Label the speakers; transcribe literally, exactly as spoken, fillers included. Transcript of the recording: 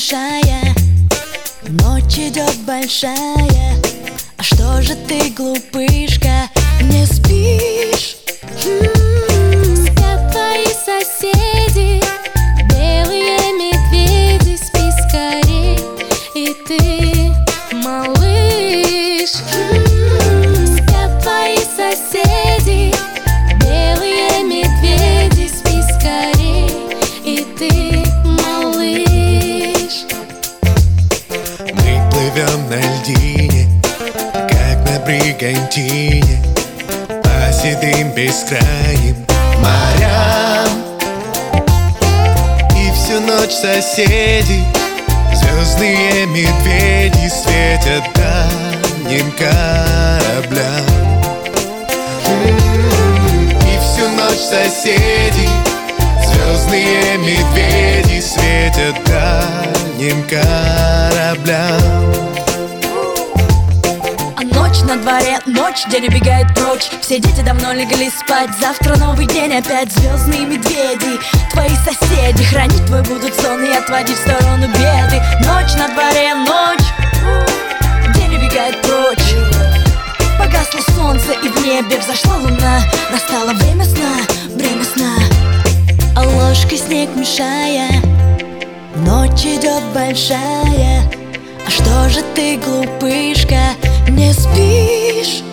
Speaker 1: мешая. Ночь идет большая, а что же ты, глупышка, не спишь? М-м-м.
Speaker 2: Спят твои соседи, белые медведи, спи скорей, и ты, малыш.
Speaker 1: М-м-м.
Speaker 2: Спят твои соседи, белые медведи, спи скорей, и ты, малыш.
Speaker 3: Мы плывем на льдине, как на Бригантине, по седым бескрайним морям. И всю ночь соседи, звездные медведи, светят дальним кораблям. И всю ночь соседи, звездные медведи, светят дальним кораблям.
Speaker 1: А ночь на дворе, ночь, день убегает прочь. Все дети давно легли спать, завтра новый день опять. Звездные медведи, твои соседи, хранить твой будут сон и отводить в сторону беды. Ночь на дворе, ночь, день убегает прочь. Погасло солнце и в небе взошла луна. Настало время сна, время сна. А ложкой снег мешая, ночь идет большая. А что же ты, глупышка, не спишь?